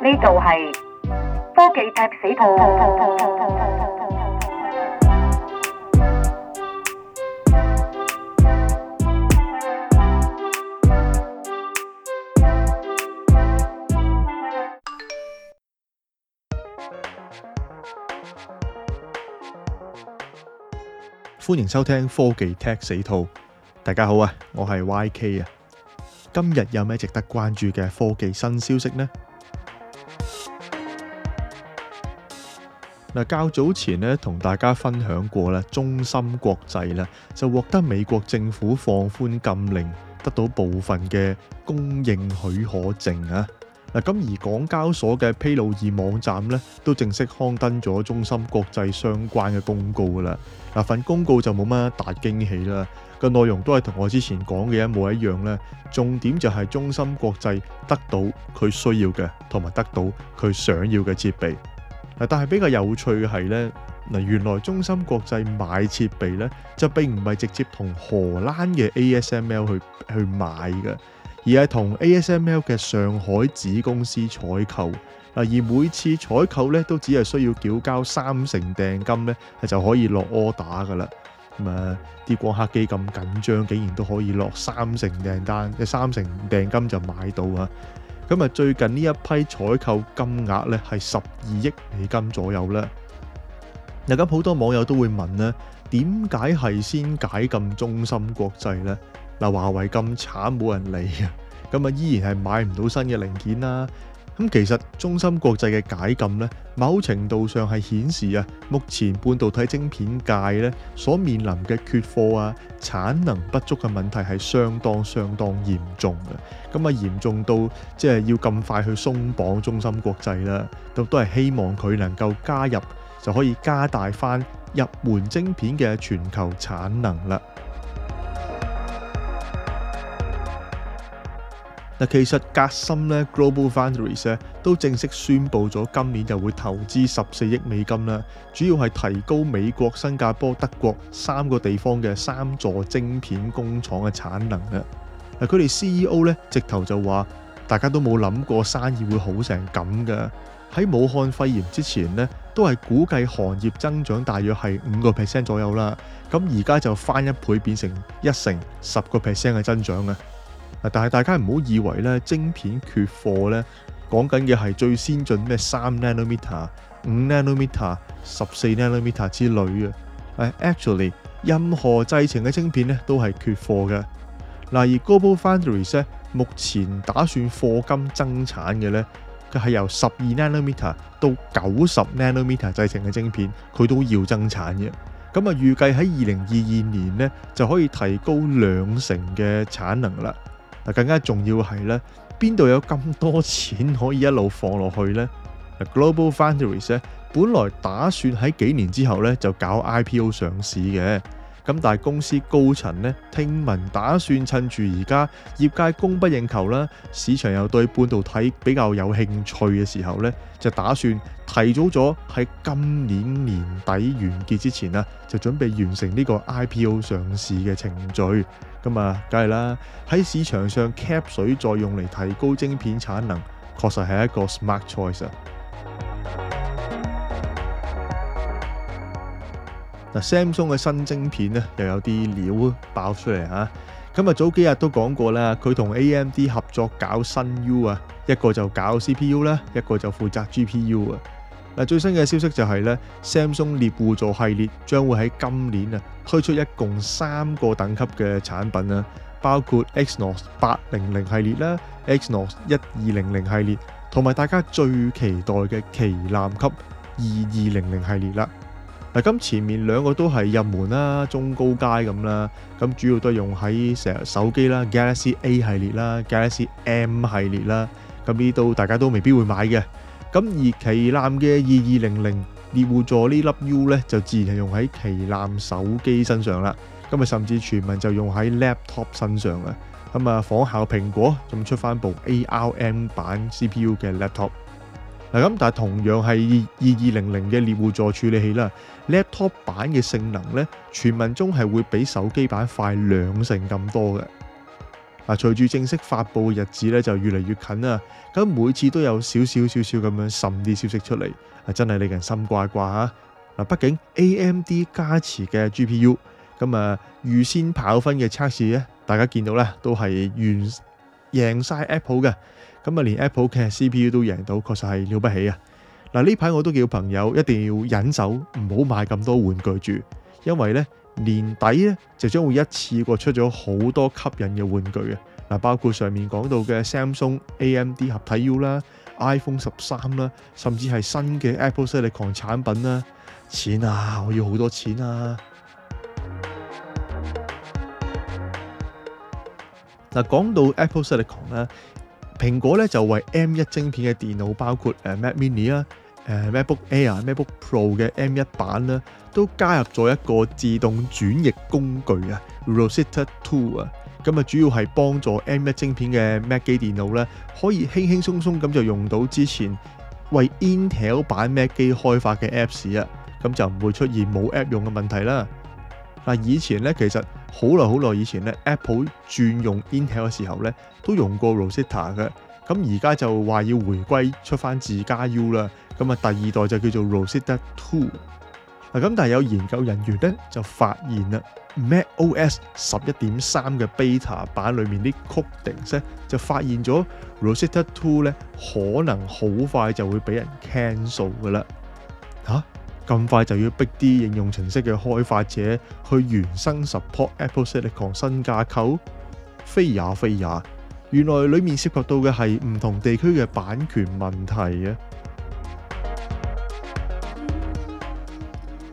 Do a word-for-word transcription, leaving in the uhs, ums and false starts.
呢度係科技踢死兔。 歡迎收聽科技踢死兔。大家好啊，我係 Y K 啊。今日有咩值得關注嘅科技新消息呢？嗱，較早前咧同大家分享過啦，中芯國際咧就獲得美國政府放寬禁令，得到部分嘅供應許可證啊。嗱，咁而港交所嘅披露易網站咧都正式刊登咗中芯國際相關嘅公告噶啦。嗱，份公告就冇乜大驚喜啦，個內容都係同我之前講嘅一模一樣咧。重點就係中芯國際得到佢需要嘅，同埋得到佢想要嘅設備。嗱，但係比較有趣嘅係咧，嗱，原來中芯國際買設備咧就並唔係直接同荷蘭嘅 A S M L 去去買嘅，而係同 A S M L 嘅上海子公司採購。嗱，而每次採購咧都只係需要繳交三成訂金咧，就可以落 order 噶啦。咁啊，啲光刻機咁緊張，竟然都可以落三成訂單，即三成訂金就買到啊！咁啊，最近呢一批採購金額咧係十二億美金左右啦。嗱，咁好多網友都會問咧，點解係先解禁中芯國際咧？嗱，華為咁慘冇人理啊，咁啊依然係買唔到新嘅零件啦。咁其實中芯國際嘅解禁咧，某程度上係顯示啊，目前半導體晶片界咧所面臨嘅缺貨啊、產能不足嘅問題係相當相當嚴重嘅。咁啊嚴重到即係要咁快去鬆綁中芯國際啦，都都係希望佢能夠加入，就可以加大翻入門晶片嘅全球產能啦。嗱，其實革新咧 Global Foundries 咧都正式宣布咗今年就會投資十四億美金啦，主要係提高美國、新加坡、德國三個地方嘅三座晶片工廠嘅產能啦。嗱，佢哋 C E O 咧直頭就話，大家都冇諗過生意會好成咁㗎。喺武漢肺炎之前咧，都係估計行業增長大約係五個 percent 左右啦。咁而家就翻一倍變成一成十個 percent 嘅增長啊！但係大家唔好以為咧晶片缺貨咧，講緊嘅係最先進咩三 nanometer、五 nanometer、十四 nanometer 之類嘅。Actually 任何製程嘅晶片咧都係缺貨嘅。嗱，而 Global Foundries 咧目前打算貨金增產嘅咧，佢係由十二 nanometer 到九十 nanometer 製程嘅晶片，佢都要增產嘅。咁啊，預計喺二零二二年咧就可以提高兩成嘅產能啦。嗱，更加重要係咧，邊度有咁多錢可以一路放落去呢？ Global Foundries 咧，本來打算喺幾年之後咧就搞 I P O 上市嘅，咁但係公司高層咧聽聞打算趁住而家業界供不應求啦，市場又對半導體比較有興趣嘅時候咧，就打算提早咗喺今年年底完結之前啊，就準備完成呢個 I P O 上市嘅程序。咁啊，梗係啦，喺市場上 cap 水再用嚟提高晶片產能，確實係一個 smart choice 啊！嗱 ，Samsung 嘅新晶片咧又有啲料爆出嚟嚇。咁啊，早幾日都講過啦，佢同 A M D 合作搞新 U 啊，一個就搞 C P U 啦，一個就負責 G P U 啊。嗱，最新嘅消息就係咧 ，Samsung 獵戶座系列將會喺今年啊推出一共三個等級嘅產品啊，包括 Exynos 八零零系列啦、Exynos 一二零零系列，同埋大家最期待嘅旗艦級二二零零系列啦。嗱，咁前面兩個都係入門啦、中高階咁啦，咁主要都係用喺成日手機啦、Galaxy A 系列啦、Galaxy M 系列啦，咁呢度大家都未必會買嘅。咁而旗艦嘅二二零零獵戶座呢粒 U 咧，就自然係用喺旗艦手機身上啦。咁啊，甚至傳聞就用喺 laptop 身上啊。咁啊，仿效蘋果，仲出翻部 A R M 版 C P U 嘅 laptop。嗱，咁但係同樣係二二零零嘅獵戶座處理器啦 ，laptop 版嘅性能咧，傳聞中係會比手機版快兩成咁多嘅。 啊，隨住正式發布嘅日子咧就越嚟越近啦，咁每次都有少少少少咁樣滲啲消息出嚟，啊真係令人心掛掛嚇。嗱，畢竟 A M D 加持嘅 G P U， 咁啊預先跑分嘅測試咧，大家見到咧都係完贏晒 Apple 嘅，咁啊連 Apple 嘅 C P U 都贏到，確實係了不起啊！嗱，呢排我都叫朋友一定要忍手，唔好買咁多玩具住，因為咧年底咧就將會一次過出咗好多吸引嘅玩具嘅。嗱，包括上面講到嘅 Samsung A M D 合體 U 啦、iPhone 十三啦，甚至係新嘅 Apple Silicon 產品啦。錢啊，我要好多錢啊！嗱，講到 Apple Silicon 咧，蘋果咧就為 M 一晶片嘅電腦，包括誒 Mac Mini 啦、誒 MacBook Air、MacBook Pro 嘅 M 一版啦，都加入咗一個自動轉譯工具啊 ，Rosetta Two 啊。咁啊，主要係幫助 M 一晶片嘅 Mac 機電腦咧，可以輕輕鬆鬆咁就用到之前為 Intel 版 Mac 機開發嘅 Apps 啊，咁就唔會出現冇 App 用嘅問題啦。嗱，以前咧其實好耐好耐以前咧 ，Apple 轉用 Intel 嘅時候咧，都用過 Rosetta 嘅。咁而家就話要回歸出翻自家 U 啦，咁啊第二代就叫做 Rosetta Two。嗱，咁但係有研究人員咧就發現啦 ，macOS 十一點三嘅 Beta 版裏面啲 coding 咧就發現咗 Rosetta Two 咧可能好快就會俾人 cancel 噶啦。嚇，咁快就要逼啲應用程式嘅開發者去原生 support Apple Silicon 新架構？非也非也，原來裡面涉及到嘅係唔同地區嘅版權問題啊！